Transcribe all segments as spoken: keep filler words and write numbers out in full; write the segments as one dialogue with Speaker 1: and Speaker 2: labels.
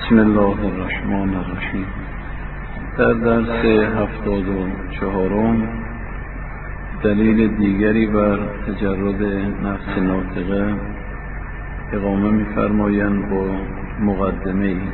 Speaker 1: بسم الله الرحمن الرحیم. در درس هفتاد و چهارم دلیل دیگری بر تجرد نفس ناطقه اقامه می‌فرمایند با مقدمه ای.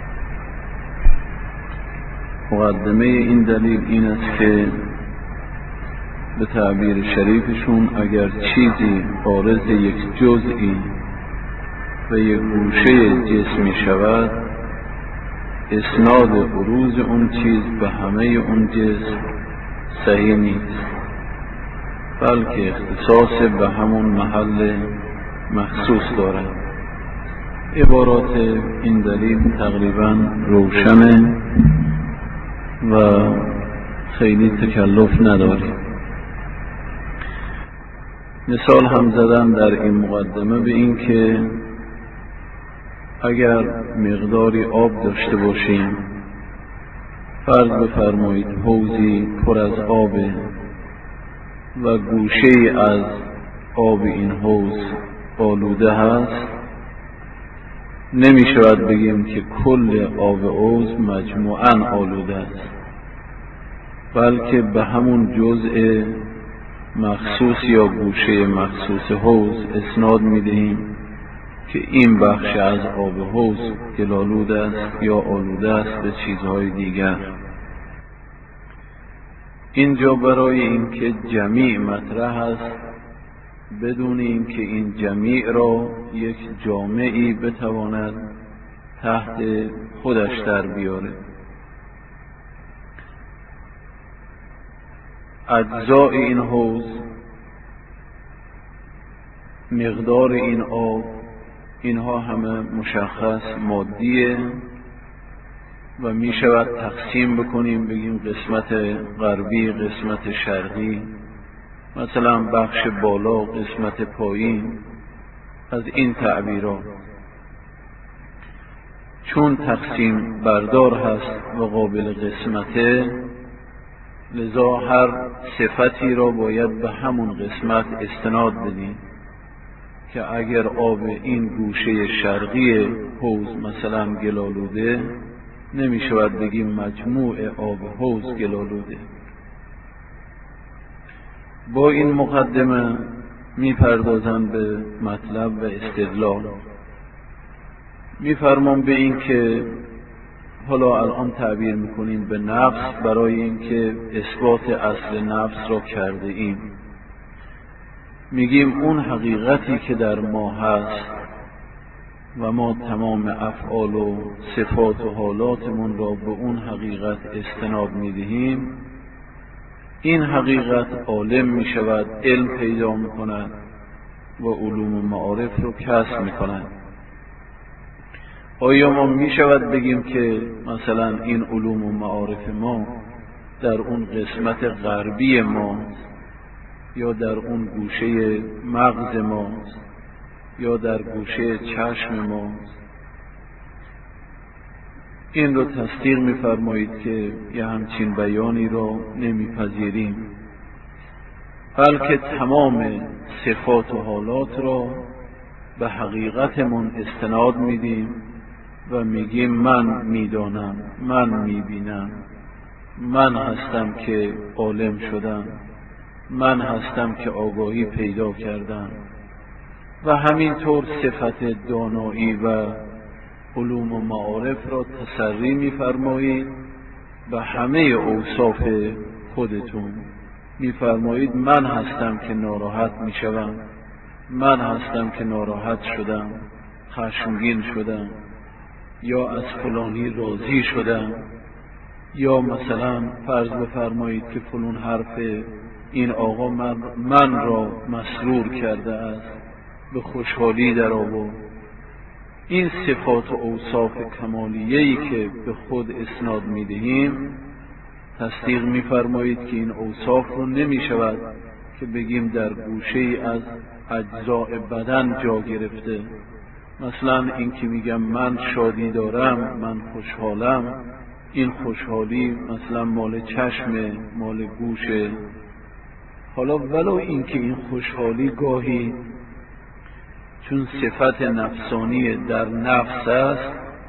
Speaker 1: مقدمه این دلیل این است که به تعبیر شریفشون اگر چیزی عارض یک جزئی و یک گوشه جسمی شود، اسناد بروز اون چیز به همه اون جسم صحیح نیست، بلکه اختصاص به همون محل مخصوص دارد. عبارات این دلیل تقریبا روشنه و خیلی تکلف نداره. مثال هم زدن در این مقدمه به این که اگر مقداری آب داشته باشیم، فرض بفرمایید حوضی پر از آب و گوشه‌ای از آب این حوض آلوده هست، نمی شود بگیم که کل آب حوض مجموعاً آلوده است، بلکه به همون جزء مخصوص یا گوشه مخصوص حوض اسناد می دهیم که این بخش از آب حوض گل‌آلود است یا آلوده است به چیزهای دیگر. اینجا برای اینکه جمیع مطرح است، بدون اینکه این جمیع را یک جامعی بتواند تحت خودش در بیاره. اجزاء این حوض، مقدار این آب، اینها همه مشخص مادیه و می شود تقسیم بکنیم، بگیم قسمت غربی، قسمت شرقی، مثلا بخش بالا، قسمت پایین، از این تعبیرات. چون تقسیم بردار هست و قابل قسمته، لذا هر صفتی را باید به همون قسمت استناد بدیم که اگر آب این گوشه شرقی حوض مثلا گل‌آلوده، نمی شود بگیم مجموع آب حوض گل‌آلوده. با این مقدمه می پردازن به مطلب و استدلال. می فرمان به این که حالا الان تعبیر می کنیم به نفس، برای اینکه اثبات اصل نفس را کرده ایم. میگیم اون حقیقتی که در ما هست و ما تمام افعال و صفات و حالاتمون را به اون حقیقت استناد میدهیم، این حقیقت عالم می شود، علم پیدا می کند و علوم و معارف رو کسب می کند. آیا ما می شود بگیم که مثلا این علوم و معارف ما در اون قسمت غربی ماست یا در اون گوشه مغز ماست یا در گوشه چشم ماست؟ این رو تصدیق می‌فرمایید که یه همچین بیانی را نمی‌پذیریم، بلکه تمام صفات و حالات را به حقیقتمون استناد میدیم و میگیم من میدانم، من میبینم، من هستم که عالم شدم، من هستم که آگاهی پیدا کردم. و همینطور صفت دانایی و علوم و معارف را تسری می‌فرمایید به همه اوصاف خودتون. می‌فرمایید من هستم که ناراحت می‌شوم، من هستم که ناراحت شدم، خشمگین شدم، یا از فلانی راضی شدم، یا مثلا فرض بفرمایید که فلان حرف این آقا من, من را مسرور کرده است، به خوشحالی در آورد. این صفات و اوصاف کمالیه‌ای که به خود اسناد می‌دهیم، تصدیق می‌فرمایید که این اوصاف رو نمی‌شود که بگیم در گوشه‌ای از اجزاء بدن جا گرفته. مثلا این که میگم من شادی دارم، من خوشحالم، این خوشحالی مثلا مال چشم، مال گوشه. حالا ولو این که این خوشحالی گاهی چون صفت نفسانی در نفس است،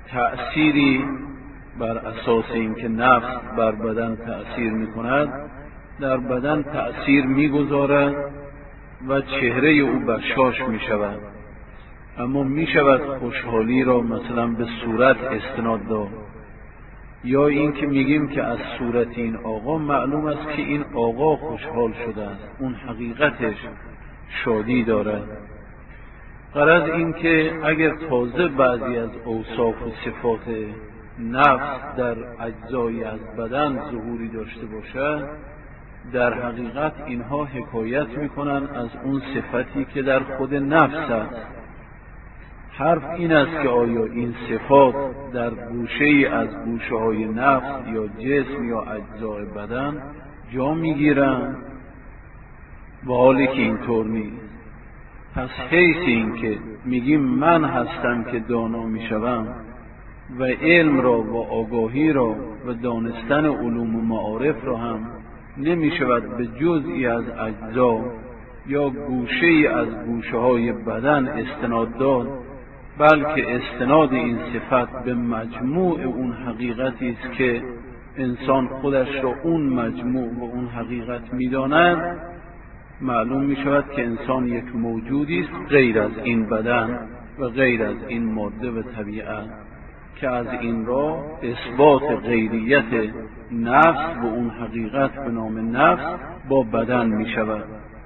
Speaker 1: تأثیری بر اساس اینکه نفس بر بدن تأثیر میکند در بدن تأثیر میگذارد و چهره او بشاش میشود، اما میشود خوشحالی را مثلا به صورت استناد داد، یا این که میگیم که از صورت این آقا معلوم است که این آقا خوشحال شده است، اون حقیقتش شادی دارد. غرض این که اگر تازه بعضی از اوصاف و صفات نفس در اجزایی از بدن ظهوری داشته باشد، در حقیقت اینها حکایت میکنن از اون صفتی که در خود نفس است. حرف این است که آیا این صفات در گوشه‌ای از گوشه‌های نفس یا جسم یا اجزای بدن جا میگیرند، و حالی که اینطور نیست. پس حیث این که میگیم من هستم که دانا میشوم و علم را و آگاهی را و دانستن علوم و معارف را هم نمیشود به جزئی از اجزا یا گوشه‌ای از گوشه‌های بدن استناد داد، بلکه استناد این صفت به مجموع اون حقیقتی است که انسان خودش را اون مجموع و اون حقیقت می‌داند. معلوم می‌شود که انسان یک موجودی است غیر از این بدن و غیر از این ماده و طبیعت، که از این را اثبات غیریت نفس و اون حقیقت به نام نفس با بدن می‌شود.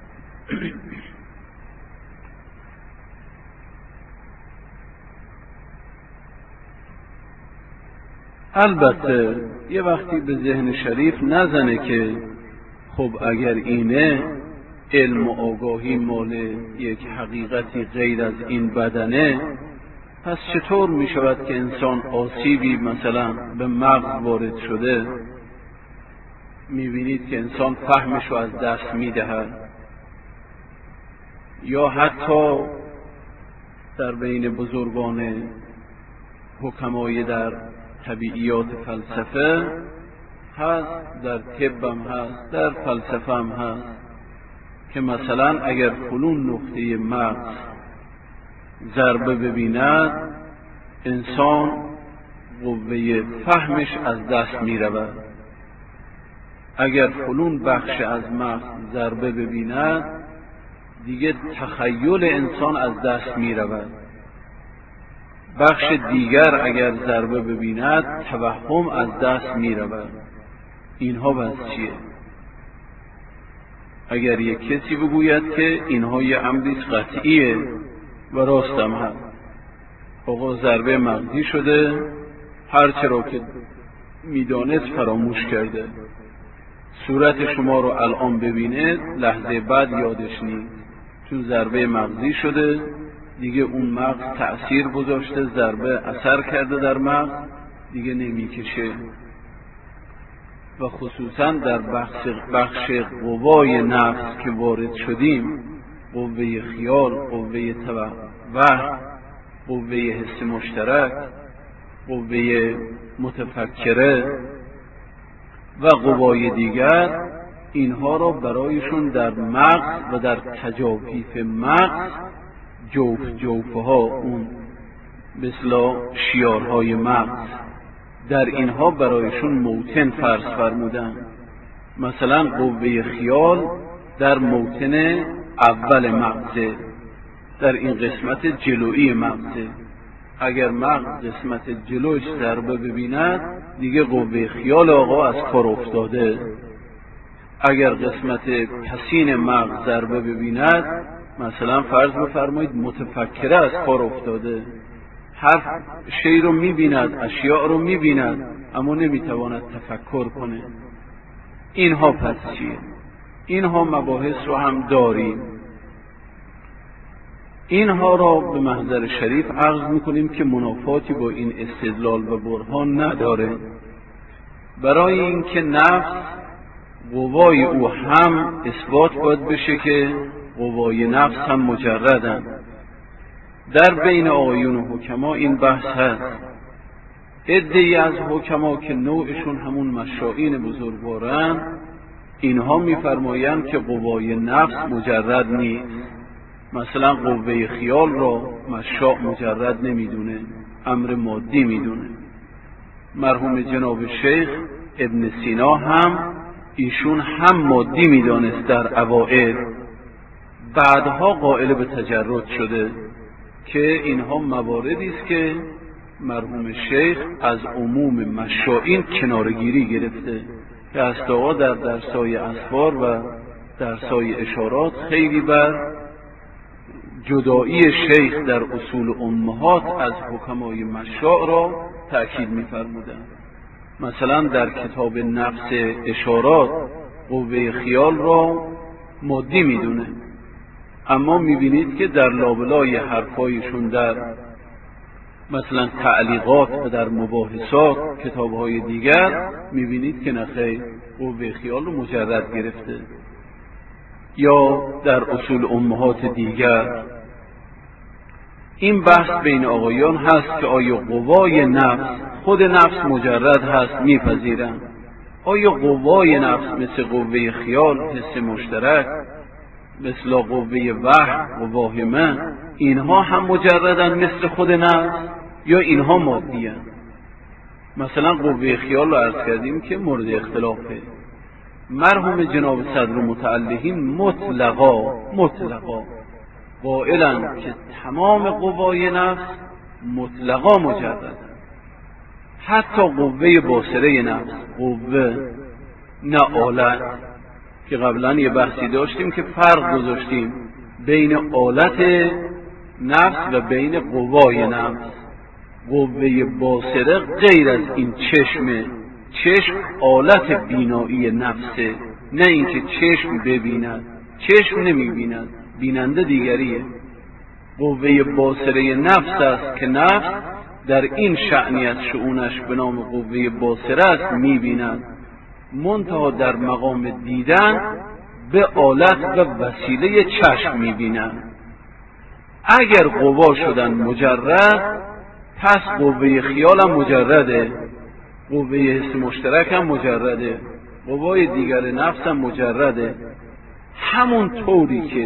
Speaker 1: البته یه وقتی به ذهن شریف نزنه که خب اگر اینه علم و آگاهی مال یک حقیقتی غیر از این بدنه، پس چطور می شود که انسان آسیبی مثلا به مغز وارد شده می بینید که انسان فهمش رو از دست می دهد، یا حتی در بین بزرگان حکمای در طبیعیات فلسفه هست، در طب هم هست، در فلسفه هم هست، که مثلا اگر فلون نقطه مغز ضربه ببیند انسان قوه فهمش از دست می رود. اگر فلون بخش از مغز ضربه ببیند دیگه تخیل انسان از دست می رود. بخش دیگر اگر ضربه ببیند توهم از دست می رود. اینها بس چیه؟ اگر یک کسی بگوید که اینها یه امری قطعیه و راستم هست، آقا ضربه مغزی شده، هرچه را که میدانست فراموش کرده، صورت شما رو الان ببینه لحظه بعد یادش نیست، چون ضربه مغزی شده دیگه، اون مغز تأثیر گذاشته، ضربه اثر کرده در مغز، دیگه نمیکشه. و خصوصا در بخش, بخش قوای نفس که وارد شدیم، قوه خیال، قوه توهم، قوه حس مشترک، قوه متفکره و قوای دیگر، اینها را برایشون در مغز و در تجاویف مغز جوف جوفه ها، اون مثل شیارهای مغز، در اینها برایشون موطن فرض فرمودن. مثلا قوه خیال در موطن اول مغزه، در این قسمت جلویی مغزه. اگر مغز قسمت جلوش ضربه ببیند دیگه قوه خیال آقا از کار افتاده. اگر قسمت پسین مغز ضربه ببیند، مثلا فرض بفرمایید متفکره از کار افتاده، هر شی رو میبیند، اشیاء رو میبیند، اما نمیتواند تفکر کنه. اینها پس چیه؟ اینها مباحث رو هم داریم. اینها را به محضر شریف عرض میکنیم که منافاتی با این استدلال و برهان نداره، برای اینکه نفس قوای او هم اثبات باید بشه که قوای نفس هم مجردن. در بین آقایون و حکما این بحث هست. عده‌ای از حکما که نوعشون همون مشائین بزرگوارن، اینها میفرمایند که قوای نفس مجرد نیست. مثلا قوه خیال را مشاء مجرد نمیدونه، امر مادی میدونه. مرحوم جناب شیخ ابن سینا هم ایشون هم مادی میدانست در اوائل، بعدها قائل به تجرد شده که اینها مواردی است که مرحوم شیخ از عموم مشائین کنارگیری گرفته که اساتید در درسای اسفار و درسای اشارات خیلی بر جدایی شیخ در اصول امهات از حکمای مشاع را تأکید می‌فرمودند. مثلا در کتاب نفس اشارات قوه خیال را مادی میدونه، اما میبینید که در لابلای حرفایشون در مثلا تعلیقات و در مباحثات کتاب‌های دیگر میبینید که نخیر قوه خیال رو مجرد گرفته. یا در اصول امهات دیگر این بحث بین آقایان هست که آیا قوای نفس خود نفس مجرد هست میپذیرن، آیا قوای نفس مثل قوه خیال حس مشترک، مثل قوه وحی و واهمه اینها هم مجردن مثل خود نفس یا اینها مادی هستند؟ مثلا قوه خیال رو عرض کردیم که مورد اختلافه. مرحوم جناب صدر متعلقین مطلقا مطلقا قائلن که تمام قوای نفس مطلقا مجردن، حتی قوه باصره نفس، قوه نه آلت، که قبلا یه بحثی داشتیم که فرق گذاشتیم بین آلت نفس و بین قوای نفس. قوه باصره غیر از این چشمه، چشم آلت بینایی نفسه، نه اینکه چشم ببیند، چشم نمیبیند، بیننده دیگریه. قوه باصره نفس است که نفس در این شأنی از شؤونش به نام قوه باصره است میبیند، منتها در مقام دیدن به آلت و وسیله چشم میبینند. اگر قوا شدن مجرد، پس قوه خیال هم مجرده، قوه حس مشترک هم مجرده، قوای دیگر نفس هم مجرده. همون طوری که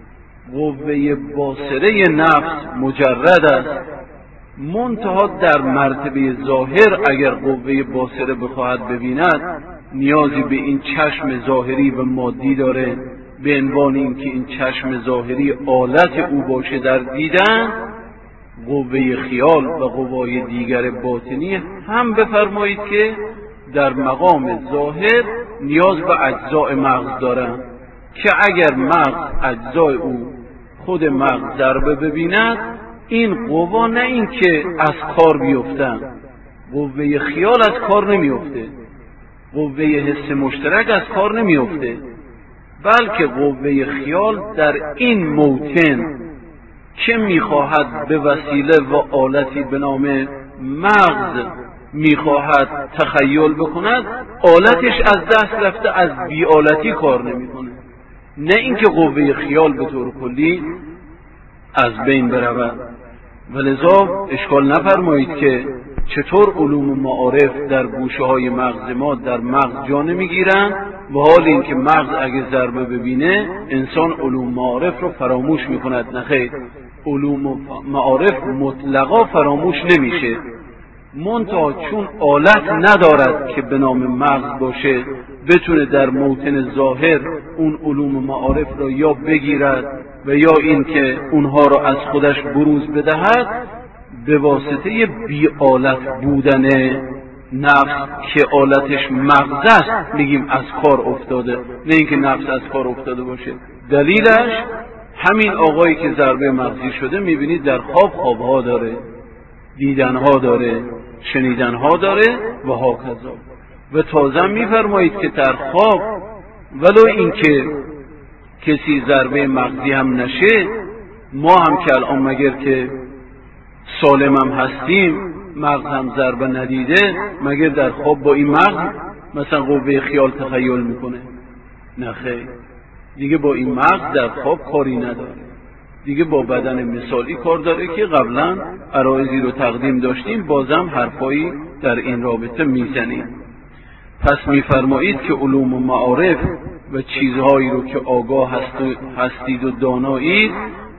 Speaker 1: قوه باصره نفس مجرد است، منتها در مرتبه ظاهر اگر قوه باصره بخواهد ببیند نیازی به این چشم ظاهری و مادی داره، به عنوان اینکه این چشم ظاهری آلت او باشه در دیدن. قوه خیال و قوای دیگر باطنی هم بفرمایید که در مقام ظاهر نیاز به اجزاء مغز دارن که اگر مغز اجزای او خود مغز ضربه ببیند، این قوا نه این که از کار بیفتن، قوه خیال از کار نمیفته، قوه حس مشترک از کار نمیفته، بلکه قوه خیال در این موطن که میخواهد به وسیله و آلتی به نام مغز میخواهد تخیل بکند، آلتش از دست رفته، از بی آلتی کار نمیکنه، نه اینکه قوه خیال به طور کلی از بین برود. ولذا اشکال نفرمایید که چطور علوم معارف در گوشه های مغز ما در مغز جا نمیگیرن، و حال این که مغز اگه ضربه ببینه انسان علوم معارف رو فراموش میکند. نخیر، علوم معارف مطلقا فراموش نمیشه، منتها چون آلت ندارد که به نام مغز باشه بتونه در موطن ظاهر اون علوم معارف را یا بگیرد و یا این که اونها را از خودش بروز بدهد، به واسطه بی آلت بودن نفس که آلتش مغز است میگیم از کار افتاده، نه اینکه نفس از کار افتاده باشه. دلیلش همین آقایی که ضربه مغزی شده میبینید در خواب خوابها داره، دیدنها داره، شنیدنها داره و هاکذا. و تازه میفرمایید که در خواب ولو اینکه کسی ضربه مغزی هم نشه، ما هم که الان مگر که سالم هم هستیم، مغز هم ضربه ندیده، مگر در خواب با این مغز مثلا قوه خیال تخیل میکنه؟ نه خیر، دیگه با این مغز در خواب کاری نداره، دیگه با بدن مثالی کار داره که قبلا عرایضی رو تقدیم داشتیم، بازم حرفایی در این رابطه میزنیم. پس میفرمایید که علوم و معارف و چیزهایی رو که آگاه هستید و دانایید،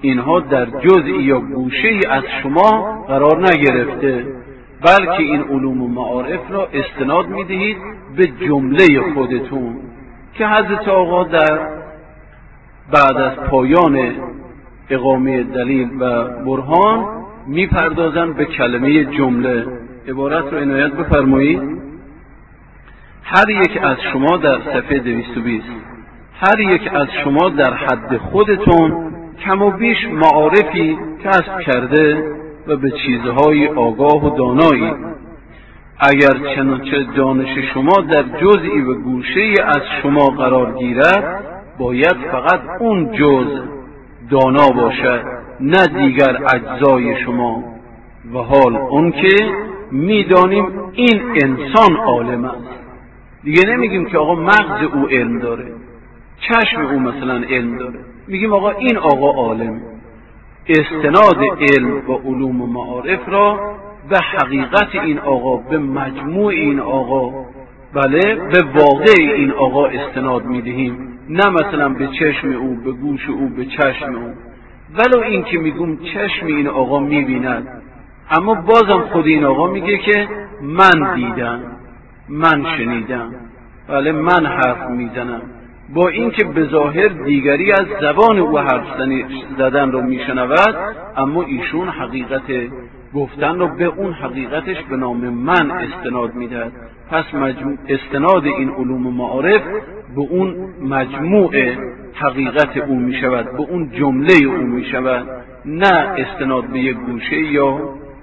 Speaker 1: اینها در جزئی یا گوشه‌ای از شما قرار نگرفته، بلکه این علوم و معارف را استناد میدهید به جمله خودتون که حضرت آقا در بعد از پایان اقامه دلیل و برهان میپردازند به کلمه جمله. عبارت رو عنایت بفرمایید. هر یک از شما در صفحه دویست و بیست هر یک از شما در حد خودتون کم و بیش معارفی کسب کرده و به چیزهای آگاه و دانایی. اگر چنانچه دانش شما در جزئی و گوشه‌ای از شما قرار گیرد، باید فقط اون جزء دانا باشد، نه دیگر اجزای شما. و حال اون که میدانیم این انسان عالم است. دیگه نمیگیم که آقا مغز او علم داره، چشم او مثلا علم داره، میگیم آقا این آقا عالم. استناد علم و علوم و معارف را به حقیقت این آقا، به مجموع این آقا، بله به واقع این آقا استناد میدهیم، نه مثلا به چشم او، به گوش او، به چشم او. ولو این که میگم چشم این آقا میبیند، اما بازم خود این آقا میگه که من دیدم، من شنیدم، بله من حرف میزنم، با اینکه به ظاهر دیگری از زبان او حرف زدن رو میشنود، اما ایشون حقیقت گفتن رو به اون حقیقتش به نام من استناد میدهد. پس مجموع استناد این علوم و معارف به اون مجموع حقیقت او میشود، به اون جمله او میشود، نه استناد به یک گوشه یا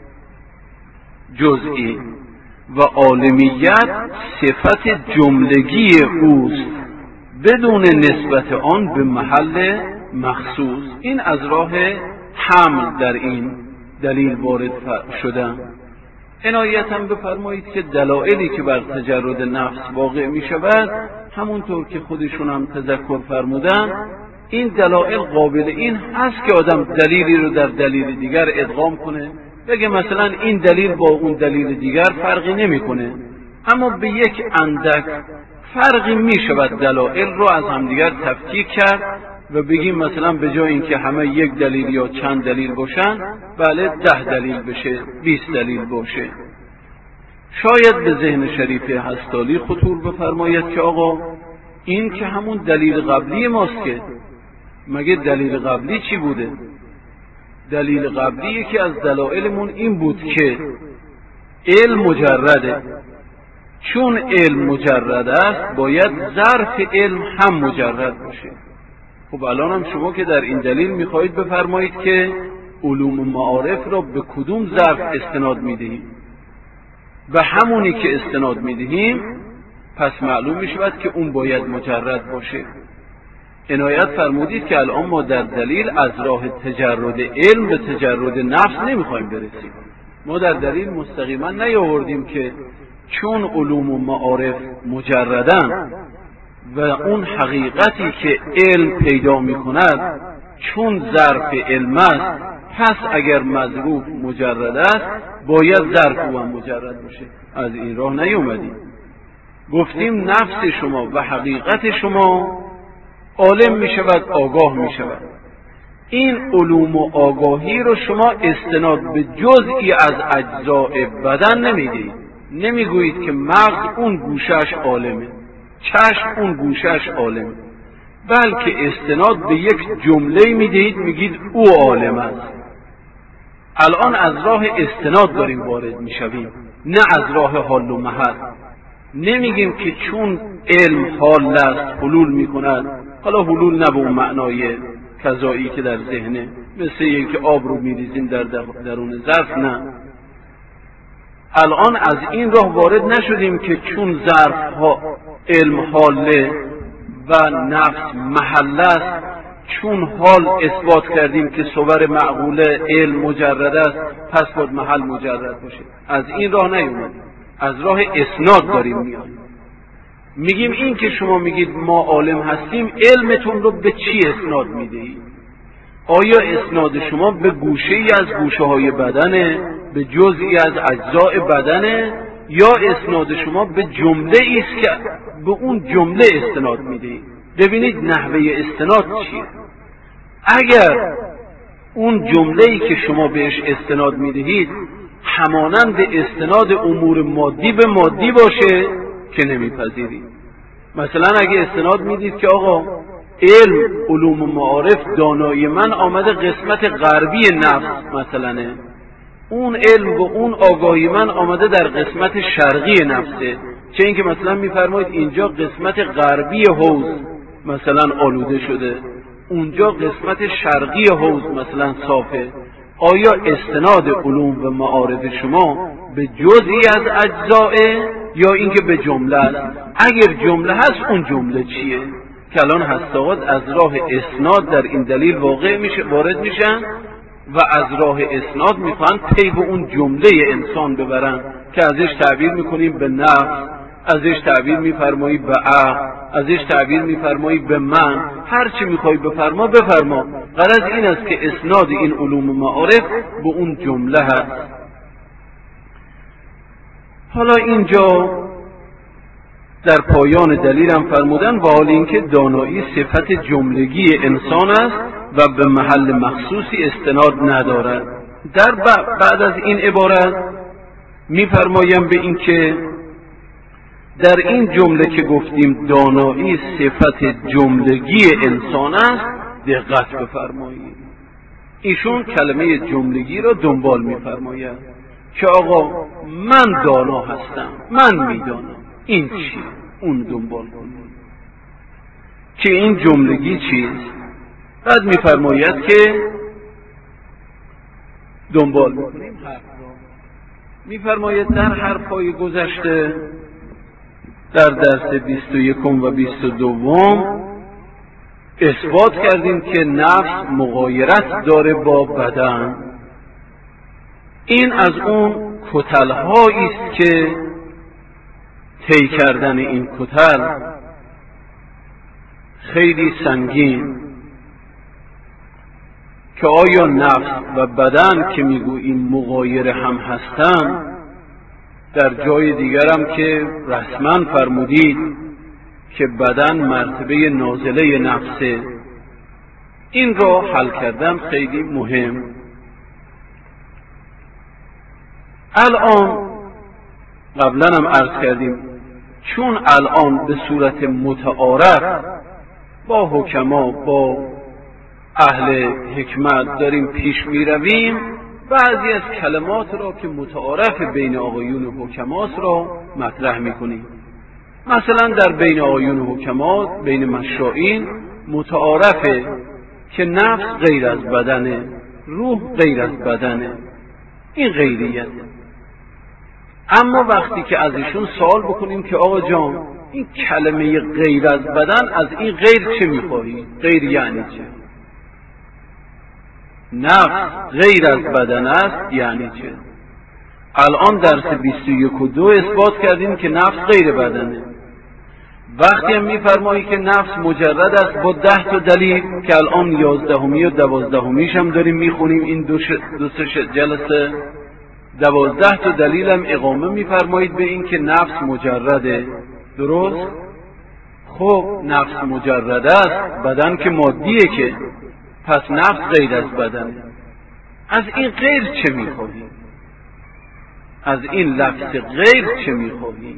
Speaker 1: جزئی. و عالمیت صفت جملگی اوست بدون نسبت آن به محل مخصوص. این از راه حمل در این دلیل وارد شدن. عنایتاً بفرمایید که دلایلی که بر تجرد نفس واقع می شود، همونطور که خودشون هم تذکر فرمودن، این دلایل قابل این هست که آدم دلیلی رو در دلیل دیگر ادغام کنه، بگه مثلا این دلیل با اون دلیل دیگر فرقی نمی کنه، اما به یک اندک فرقی می شود دلایل رو از همدیگر تفکیک کرد و بگیم مثلا به جای اینکه همه یک دلیل یا چند دلیل باشن، بله ده دلیل بشه، بیست دلیل باشه. شاید به ذهن شریف هستالی خطور بفرماید که آقا این که همون دلیل قبلی ماست، که مگه دلیل قبلی چی بوده؟ دلیل قبلی یکی از دلایلمون این بود که علم مجرده. چون علم مجرد است، باید ظرف علم هم مجرد باشه. خب الان هم شما که در این دلیل میخواهید بفرمایید که علوم و معارف را به کدوم ظرف استناد میدهیم؟ به همونی که استناد میدهیم، پس معلوم میشود که اون باید مجرد باشه. عنایت فرمودید که الان ما در دلیل از راه تجرد علم به تجرد نفس نمیخوایم برسیم. ما در دلیل مستقیما نیاوردیم که چون علوم و معارف مجردن و اون حقیقتی که علم پیدا میکند چون ظرف علم است، پس اگر مظروف مجرد است باید ظرف او هم مجرد باشه. از این راه نیومدیم. گفتیم نفس شما و حقیقت شما عالم می شود، آگاه می شود. این علوم و آگاهی رو شما استناد به جزئی از اجزای بدن نمیدید. نمیگویید که مغز اون گوشش عالمه، چشم اون گوشش عالمه، بلکه استناد به یک جمله میدید، میگید او عالم است. الان از راه استناد داریم وارد میشویم، نه از راه حال و محل. نمیگیم که چون علم حال است حلول میکند، حالا حلول نه به اون معنای کذایی که در ذهنه، مثل اینکه آب رو میریزیم در درون ظرف، نه. الان از این راه وارد نشدیم که چون ظرف ها علم حاله و نفس محل است، چون حال اثبات کردیم که صور معقوله علم مجرد است، پس باید محل مجرد باشه. از این راه نیومدیم، از راه اسناد داریم میاد. میگیم این که شما میگید ما عالم هستیم، علمتون رو به چی اسناد میدهید؟ آیا اسناد شما به گوشه‌ای از گوشه های بدنه، به جزئی از اجزای بدنه، یا اسناد شما به جمله ایست که به اون جمله استناد میدهید؟ ببینید نحوه استناد چیه. اگر اون جمله‌ای که شما بهش استناد میدهید همانند استناد امور مادی به مادی باشه که نمیپذیرید. مثلا اگه استناد میدید که آقا علم، علوم و معارف، دانایی من آمده قسمت غربی نفس مثلا، اون علم و اون آگاهی من آمده در قسمت شرقی نفسه، چه اینکه مثلا میفرمایید اینجا قسمت غربی حوض مثلا آلوده شده، اونجا قسمت شرقی حوض مثلا صافه. آیا استناد علوم و معارف شما به جزئی از اجزائه یا اینکه به جمله است؟ اگر جمله هست اون جمله چیه؟ که الان هسته‌ها از راه اسناد در این دلیل واقع میشه وارد میشن و از راه اسناد میخوان پی به اون جمله انسان ببرن که ازش تعبیر میکنیم به نفس، ازش تعبیر میفرمایی به عقل، ازش تعبیر میفرمایی به من، هر چی میخوای بفرما بفرما. غرض این است که اسناد این علوم و معارف به اون جمله هست. حالا اینجا در پایان دلیلم فرمودن و حال اینکه دانایی صفت جملگی انسان است و به محل مخصوصی استناد ندارد. در بعد از این عبارت میفرمایم به این که در این جمله که گفتیم دانایی صفت جملگی انسان است دقت بفرمایید. ایشون کلمه جملگی را دنبال میفرماید که آقا من دانا هستم، من میدانم، این چی؟ اون دنبال کنید که این جملگی چیست. بعد میفرماید که دنبال میکنیم حرف را. میفرماید در حرفای گذشته در درس بیست و یکم و بیست و دوم اثبات کردیم که نفس مغایرت داره با بدن. این از اون کتل‌هایی است که طی کردن این کتل خیلی سنگین، که آیا نفس و بدن که میگوییم مغایر هم هستن، در جای دیگرم که رسما فرمودید که بدن مرتبه نازله نفسه، این را حل کردن خیلی مهم. الان قبلا هم عرض کردیم چون الان به صورت متعارف با حکما با اهل حکمت داریم پیش می رویم، بعضی از کلمات را که متعارف بین آقایون حکماست را مطرح می کنیم. مثلا در بین آقایون حکما، بین مشائین متعارفه که نفس غیر از بدنه، روح غیر از بدنه، این غیریته. اما وقتی که از ایشون سوال بکنیم که آقا جان این کلمه غیر از بدن، از این غیر چه میخواهی؟ غیر یعنی چه؟ نفس غیر از بدن است یعنی چه؟ الان درس بیست و یک و دو اثبات کردیم که نفس غیر بدنه. وقتی هم میفرمایی که نفس مجرد است با ده تا دلیل که الان یازدهمی و دوازدهمیش هم داریم میخونیم، این دو, ش... دو سه جلسه دوازده تا دلیل هم اقامه میفرمایید به این که نفس مجرده. درست؟ خب نفس مجرد است، بدن که مادیه، که پس نفس غیر از بدنه. از این غیر چه میخواهی؟ از این لفظ غیر چه میخواهی؟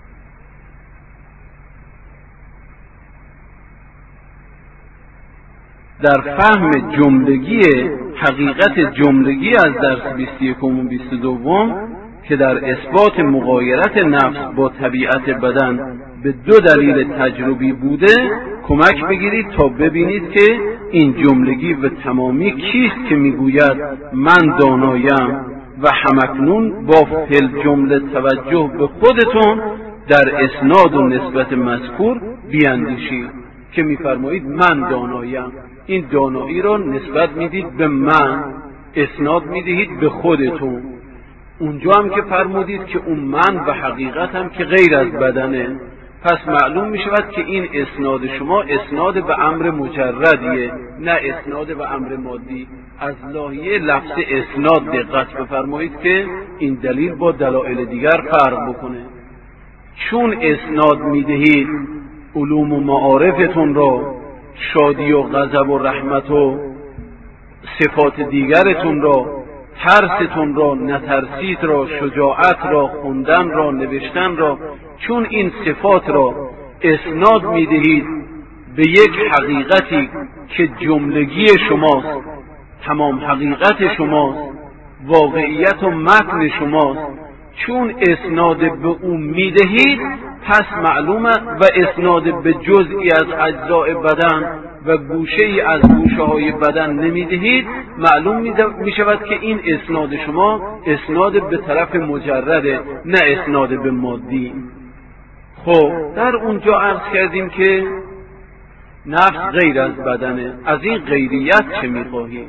Speaker 1: در فهم جملگی حقیقت جملگی از درس بیست و یک و بیست و دو که در اثبات مغایرت نفس با طبیعت بدن به دو دلیل تجربی بوده کمک بگیرید تا ببینید که این جملگی و تمامی کیست که میگوید من دانایم و همکنون با فل جمله توجه به خودتون در اسناد و نسبت مذکور بیاندیشید که میفرمایید من دانایم. این دانایی را نسبت میدید به من، اسناد میدهید به خودتون. اونجا هم که فرمودید که اون من و حقیقت هم که غیر از بدنه، پس معلوم می شود که این اسناد شما اسناد به امر مجردیه، نه اسناد به امر مادی. از لایه لفظ اسناد دقت بفرمایید که این دلیل با دلایل دیگر فرق بکنه. چون اسناد میدهید علوم و معارفتون را، شادی و غضب و رحمت و صفات دیگرتون را، ترستون را، نترسید را، شجاعت را، خوندن را، نوشتن را، چون این صفات را اسناد میدهید به یک حقیقتی که جملگی شماست، تمام حقیقت شماست، واقعیت و متن شماست، چون اسناد به اون میدهید پس معلومه و اسناد به جزئی از اجزاء بدن و گوشه ای از گوشه های بدن نمیدهید، معلوم می شود که این اسناد شما اسناد به طرف مجرده، نه اسناد به مادی. خب در اونجا عرض کردیم که نفس غیر از بدنه، از این غیریت چه میخواهیم؟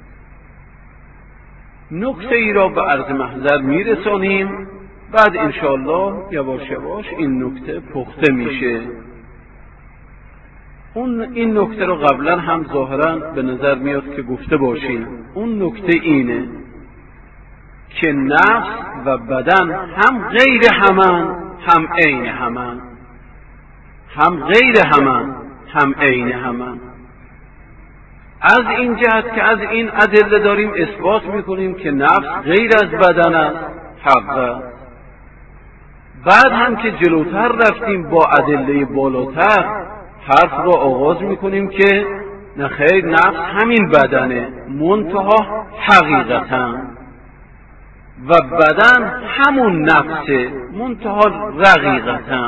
Speaker 1: نکته ای را به عرض محضر میرسانیم، بعد انشاءالله یواش یواش این نکته پخته میشه. اون این نکته رو قبلا هم ظاهرا به نظر میاد که گفته باشیم. اون نکته اینه که نفس و بدن هم غیر همن هم عین همن، هم غیر همن هم عین همن. از این جهت که از این ادله داریم اثبات میکنیم که نفس غیر از بدن است، حق. بعد هم که جلوتر رفتیم با ادله بالاتر حرف را آغاز میکنیم که نخیر، نفس همین بدنه منتها حقیقتا، و بدن همون نفسه منتها رقیقتا.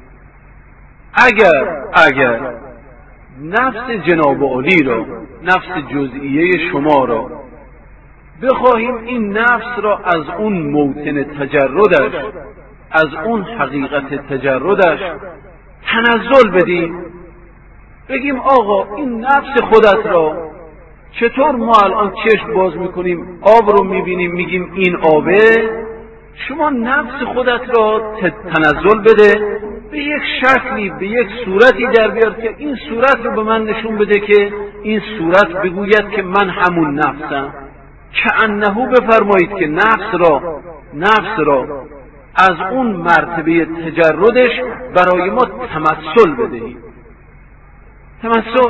Speaker 1: اگر اگر نفس جناب عالی را، نفس جزئیه شما را بخواهیم این نفس را از اون موطن تجردش، از اون حقیقت تجردش تنزل بدیم، بگیم آقا این نفس خودت را چطور ما الان چشم باز میکنیم آب رو میبینیم میگیم این آبه، شما نفس خودت را تنزل بده، به یک شکلی به یک صورتی در بیار که این صورت رو به من نشون بده که این صورت بگوید که من همون نفسم. که انهو بفرمایید که نفس را نفس را از اون مرتبه تجردش برای ما تمثل بدهید. تمثل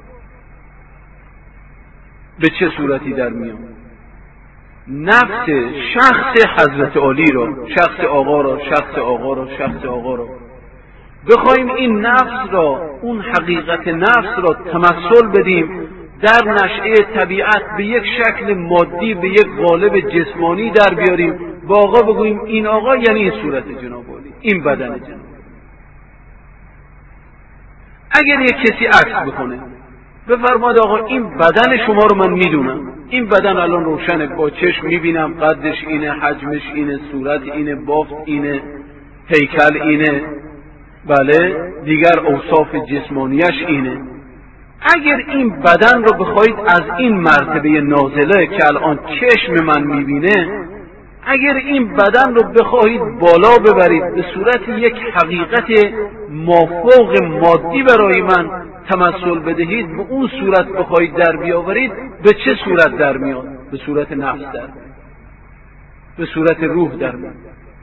Speaker 1: به چه صورتی در میاد؟ نفس شخص حضرت علی را، شخص آقا را، شخص آقا را، شخص آقا را بخوایم این نفس را، اون حقیقت نفس را تمثل بدیم در نشأه طبیعت به یک شکل مادی، به یک قالب جسمانی در بیاریم، با آقا بگوییم این آقا یعنی این صورت جناب علی، این بدن جناب. اگر یک کسی عکس بکنه بفرماد آقا این بدن شما رو من میدونم، این بدن الان روشنه، با چشم میبینم، قدش اینه، حجمش اینه، صورت اینه، بافت اینه، هیکل اینه، بله دیگر اوصاف جسمانیش اینه. اگر این بدن رو بخواید از این مرتبه نازله که الان چشم من میبینه، اگر این بدن رو بخواهید بالا ببرید به صورت یک حقیقت مافوق مادی برای من تمثل بدهید، به اون صورت بخواهید در بیاورید، به چه صورت در میاد؟ به صورت نفس در میاد، به صورت روح در میاد.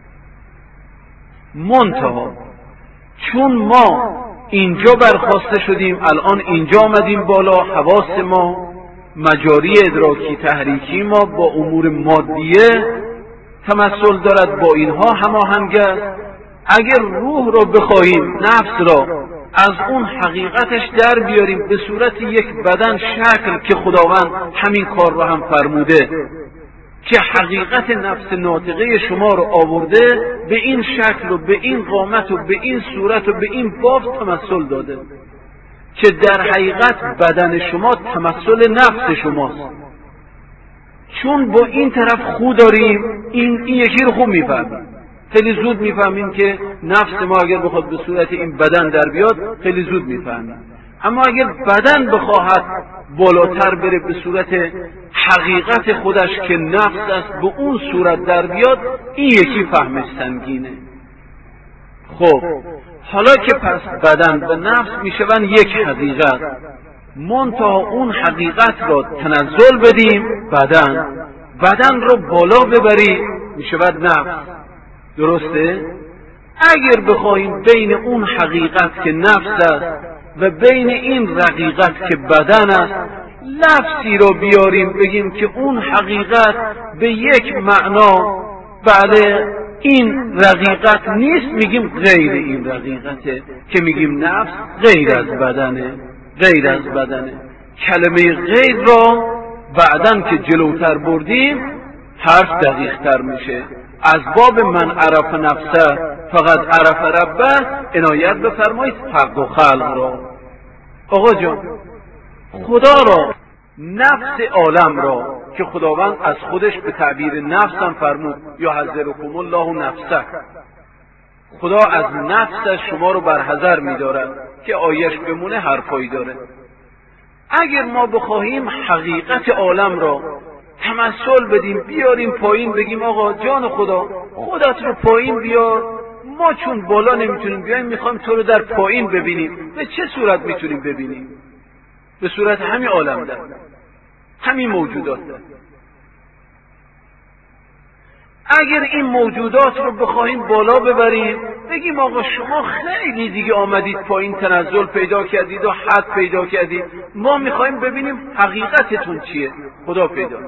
Speaker 1: منتها چون ما اینجا برخواسته شدیم، الان اینجا آمدیم بالا، حواس ما، مجاری ادراکی تحریکی ما با امور مادیه تمثل دارد، با اینها هماهنگ است. اگر روح رو بخواهیم، نفس را از اون حقیقتش در بیاریم به صورت یک بدن شکل که خداوند همین کار رو هم فرموده که حقیقت نفس ناطقه شما رو آورده، به این شکل و به این قامت و به این صورت و به این بافت تمثل داده که در حقیقت بدن شما تمثل نفس شماست. چون با این طرف خو داریم، این, این یکی رو خوب میفهمیم، خیلی زود میفهمیم که نفس ما اگر بخواد به صورت این بدن در بیاد خیلی زود میفهمیم. اما اگر بدن بخواهد بالاتر بره به صورت حقیقت خودش که نفس است، به اون صورت در بیاد، این یکی فهمش سنگینه. خب حالا که پس بدن و نفس میشون یک حقیقت، منتها اون حقیقت را تنزل بدیم بدن، بدن رو بالا ببری میشود نفس. درسته؟ اگر بخواهیم بین اون حقیقت که نفس است و بین این رقیقت که بدن است لفظی رو بیاریم بگیم که اون حقیقت به یک معنا بله این رقیقت نیست، میگیم غیر این رقیقته، که میگیم نفس غیر از بدنه، غیر از بدنه. کلمه غیر را بعدن که جلوتر بردیم حرف دقیق تر میشه. از باب من عرف نفسه فقط عرف ربه عنایت بفرمایید حق و خلق را. آقا جان خدا را، نفس عالم را که خداوند از خودش به تعبیر نفس هم فرمود یا حذرکم الله نفسه، خدا از نفس شما رو برحذر می‌دارد که آیش بمونه حرفایی داره. اگر ما بخواهیم حقیقت عالم را تمثل بدیم بیاریم پایین بگیم آقا جان خدا خودت رو پایین بیار، ما چون بالا نمیتونیم بیایم میخوایم تو رو در پایین ببینیم، به چه صورت میتونیم ببینیم؟ به صورت همین عالم در همین موجودات در. اگر این موجودات رو بخواهیم بالا ببریم بگیم آقا شما خیلی دیگه آمدید پایین، تنزل پیدا کردید و حد پیدا کردید، ما میخوایم ببینیم حقیقتتون چیه. خدا پیدا.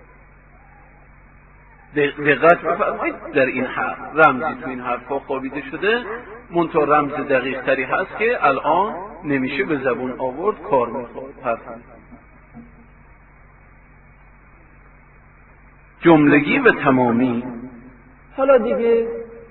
Speaker 1: دقت بفرمایید در این حرف رمزی تو این حرفا خوابیده شده، منتها رمز دقیق تری هست که الان نمیشه به زبون آورد، کار میخواد حرف. جملگی و تمامی. حالا دیگه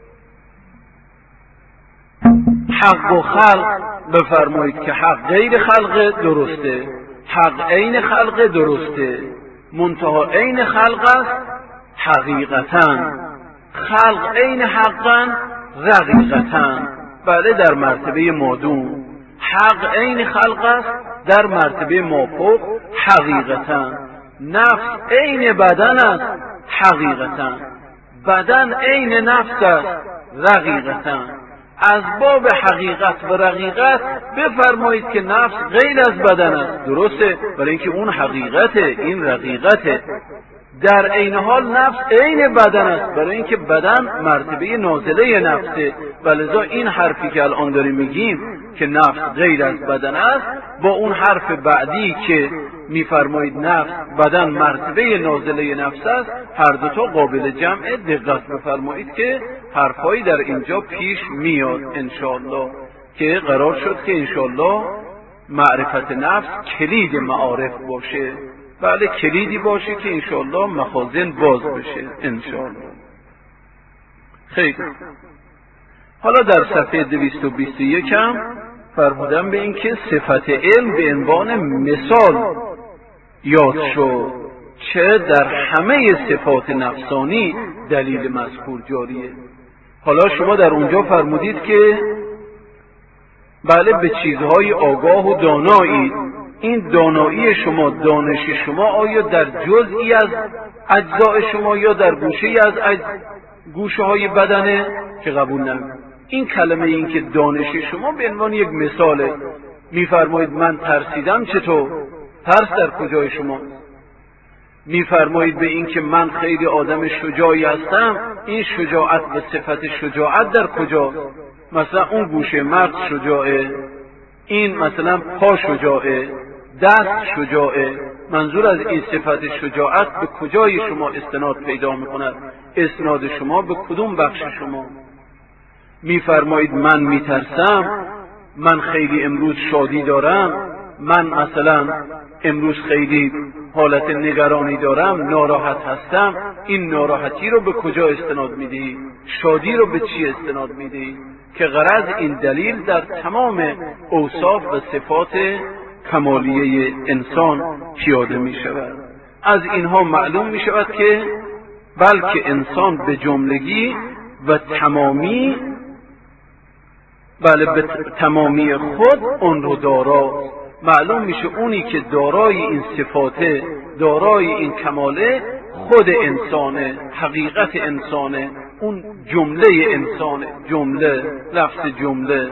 Speaker 1: حق و خلق بفرمایید که حق غیر خلق درسته، حق عین خلق درسته، منتها عین خلق است حقیقتاً، خلق عین حقاً رقیقتاً. بله در مرتبه مادون. حق عین خلق است در مرتبه مافوق حقیقتاً. نفس عین بدن است حقیقتاً، بدن عین نفس است رقیقتاً. از باب حقیقت و رقیقت بفرمایید که نفس غیر از بدن است، درسته، ولی اینکه اون حقیقته، این رقیقته. در عین حال نفس عین بدن است، برای اینکه بدن مرتبه نازله نفسه، ولذا این حرفی که الان داریم میگیم که نفس غیر از بدن است با اون حرف بعدی که میفرمایید نفس بدن مرتبه نازله نفس است، هر دو تا قابل جمع. دقت بفرمایید که حرفایی در اینجا پیش میاد انشاءالله که قرار شد که انشاءالله معرفت نفس کلید معارف باشه. بله کلیدی باشه که انشاءالله مخازن باز بشه انشاءالله. خیلی حالا در صفحه دویست و بیست و یک هم فرمودم به این که صفت علم به عنوان مثال یاد شد، چه در همه صفات نفسانی دلیل مذکور جاریه. حالا شما در اونجا فرمودید که بله به چیزهای آگاه و دانایی، این دانایی شما، دانش شما آیا در جزئی از اجزاء شما یا در گوشه از اج... گوشه های بدنه که قبول نمید. این کلمه این که دانش شما به عنوان یک مثاله. میفرمایید من ترسیدم، چطور؟ ترس در کجای شما؟ میفرمایید به این که من خیلی آدم شجاعی هستم، این شجاعت و صفت شجاعت در کجا؟ مثلا اون گوشه مرد شجاعه، این مثلا پا شجاعه، دست شجاعه. منظور از این صفت شجاعت به کجای شما استناد پیدا میکند؟ اسناد شما به کدوم بخش شما؟ میفرمایید من میترسم، من خیلی امروز شادی دارم، من مثلا امروز خیلی حالت نگرانی دارم، ناراحت هستم. این ناراحتی رو به کجا استناد میدهی؟ شادی رو به چی استناد میدهی؟ که غرض این دلیل در تمام اوصاف و صفات کمالیه انسان پیاده می شود. از اینها معلوم می شود که بلکه انسان به جملگی و تمامی، بله به تمامی خود اون رو دارا. معلوم میشه اونی که دارای این صفاته، دارای این کماله خود انسانه، حقیقت انسانه، اون جمله انسانه. جمله، لفظ جمله،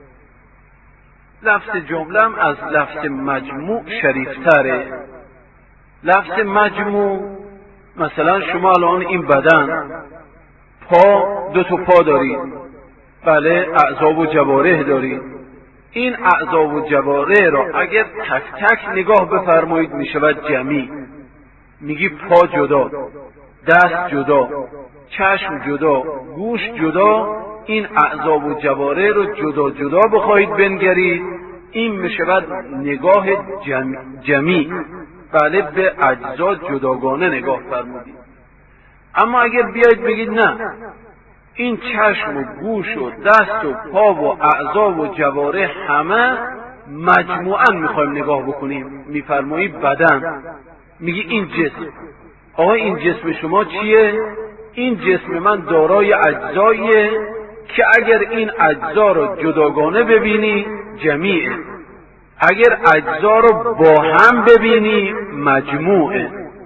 Speaker 1: لفظ جمله هم از لفظ مجموع شریفتره. لفظ مجموع مثلا شما الان این بدن، پا، دو تا پا دارید، بله اعضا و جوارح دارید، این اعضا و جواره را اگر تک تک نگاه بفرمایید می شود جمعی. میگی پا جدا، دست جدا، چشم جدا، گوش جدا، این اعضا و جواره رو جدا جدا بخواهید بنگرید، این می شود نگاه جمع جمعی. بله، به اجزا جداگانه نگاه فرمودید. اما اگر بیاید بگید نه، این چشم و گوش و دست و پا و اعضا و جواره همه مجموعاً میخوایم نگاه بکنیم، میفرمایی بدن، میگی این جسم. آقا این جسم شما چیه؟ این جسم من دارای اجزاییه که اگر این اجزا رو جداگانه ببینی جمیعه، اگر اجزا رو با هم ببینی مجموعه.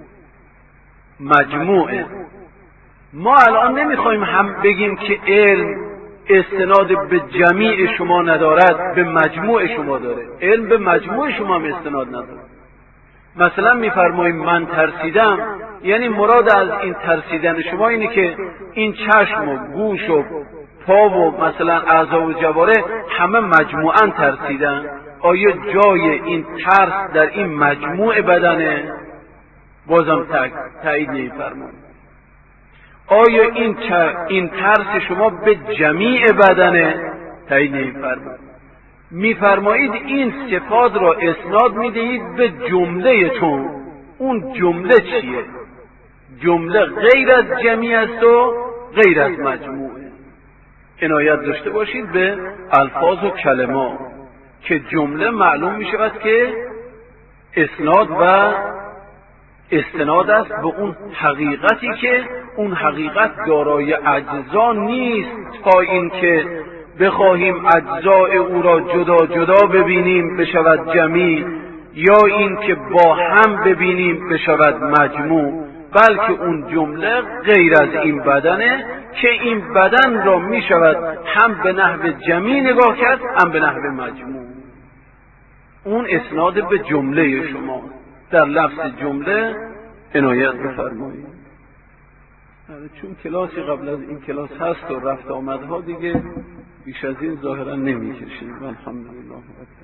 Speaker 1: مجموعه. ما الان نمیخوایم هم بگیم که علم استناد به جمیع شما ندارد، به مجموع شما داره. علم به مجموع شما هم استناد نداره. مثلا میفرماییم من ترسیدم، یعنی مراد از این ترسیدن شما اینه که این چشم و گوش و پا و مثلا اعضا و جواره همه مجموعاً ترسیدن. آیا جای این ترس در این مجموع بدنه؟ بازم تایید نمی‌فرمایید. آیا این این ترس شما به جمیع بدنه؟ تایید نمی‌فرمایید. میفرمایید این صفات را اسناد میدهید به جمله چون. اون جمله چیه؟ جمله غیر از جمیع است و غیر از مجموعه. عنایت داشته باشید به الفاظ و کلمات که جمله معلوم می شود که اسناد و استناد است به اون حقیقتی که اون حقیقت دارای اجزا نیست تا این که بخواهیم اجزای او را جدا جدا ببینیم بشود جمیع، یا این که با هم ببینیم بشود مجموع، بلکه اون جمله غیر از این بدنه که این بدن را می شود هم به نحو جمیع نگاه کرد هم به نحو مجموع. اون اسناد به جمله شما در لفظ جمله عنایت بفرمایید. چون کلاسی قبل از این کلاس هست و رفت آمدها دیگه بیش از این ظاهرا نمی کشیم. الحمدلله.